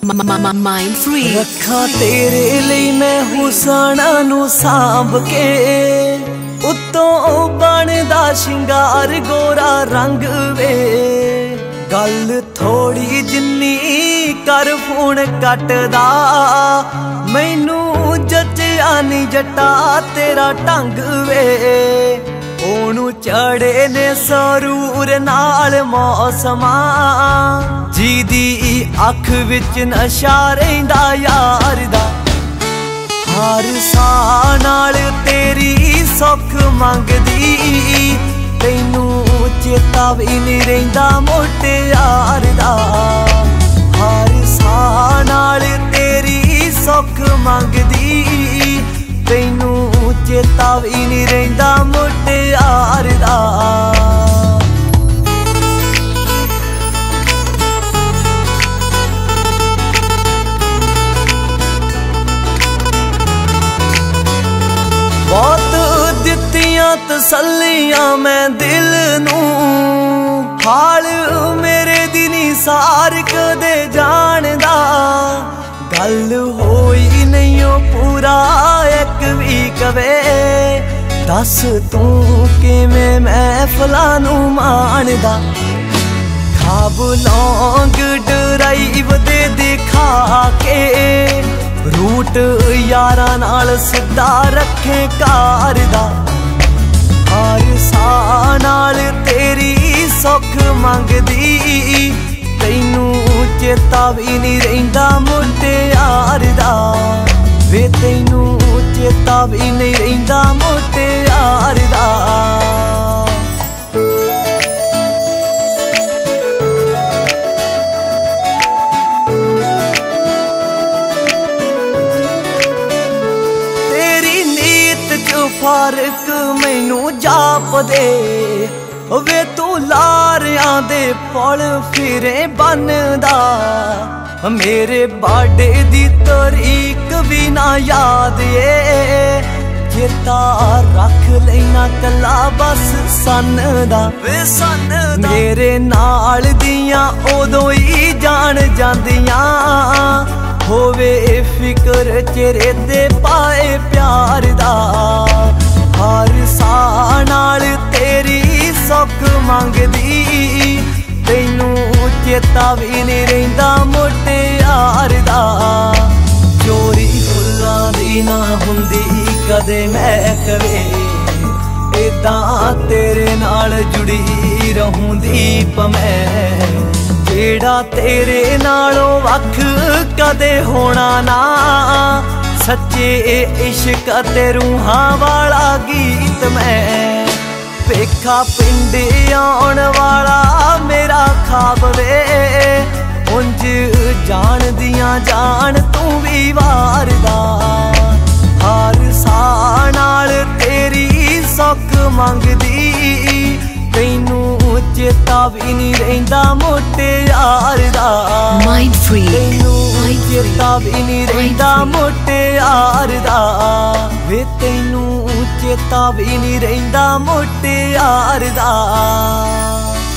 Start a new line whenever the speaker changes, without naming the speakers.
Mind free
रखा तेरे ਲਈ मैं हुसना नू सांभ के उत्तों बनदा शिंगार गोरा रंग वे गल थोड़ी जिन्नी कर फोन कटदा मैनू जचिया नी जटा तेरा ढंग वे ओनू चढ़े ने सरूर नाल मौसमा जीदी अख विच नशा रहिंदा यार दा हर साह नाल तेरी सुख मंगदी तैनू चेता भी नहीं रहिंदा मोटे यार दा हर साह नाल तेरी सुख मंगदी तैनू चेता भी नहीं रहिंदा मोटे यार दा बहुत दित्तियां तसल्लियां मैं दिल नू हाल मेरे दी नी सार कदे जानदा गल होई नहीं पूरा एक भी कवे दस तू किवें महफिलां नू माणदा खाब लौंग ड्राइव दे दिखा के रूट यारा नाल सिद्धा रखे कार दा हर साह नाल तेरी सुख मंगदी तैनू चेता भी नहीं रहिंदा मोटे यार दा वे तैनू चेता भी नहीं रहिंदा मोटे यार दा फर्क मैनू जाप दे वे तू लारियां दे पल फिरे बनदा मेरे बाडे दी तरीक भी ना याद ए चेता रख लेना कला बस सन दा वे सन दा मेरे नाल दियां उदों ही जान जांदियां होवे फिक्र चेहरे दे पाए प्यार दा हर साह नाल तेरी सुख मंगदी तैनू चेता भी नहीं रहिंदा मोटे यार दा चोरी फुल्लां दी ना हुंदी कदे महकवे इदां तेरे नाल जुड़ी रहूं दीप मैं जेड़ा तेरे नालों वख कदे होना ना सच्चे इश्क ते रूहां वाला गीत मैं पेखा पिंड आउण वाला मेरा खाब वे उंज जान दियां जान तू भी वारदा हर साह नाल तेरी सुख मंगदी तैनू चेता भी नहीं रहिंदा मोटे यार दा
Mind free
तैनू चेता भी नहीं रहिंदा मोटे यार दा वे तैनू चेता भी नहीं रहिंदा मोटे यार दा।